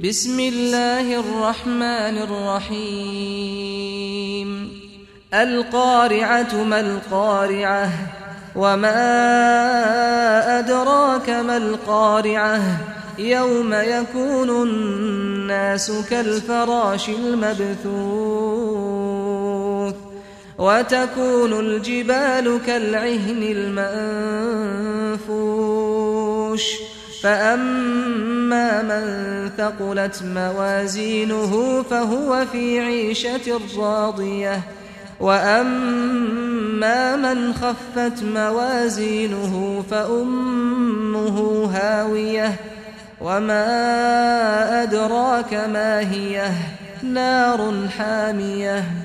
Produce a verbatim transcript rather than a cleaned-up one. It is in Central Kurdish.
بسم الله الرحمن الرحيم القارعة ما القارعة وما أدراك ما القارعة يوم يكون الناس كالفراش المبثوث وتكون الجبال كالعهن المنفوش فأما من ثقلت موازينه فهو في عيشة راضية وأما من خفت موازينه فأمه هاوية وما أدراك ما هي نار حامية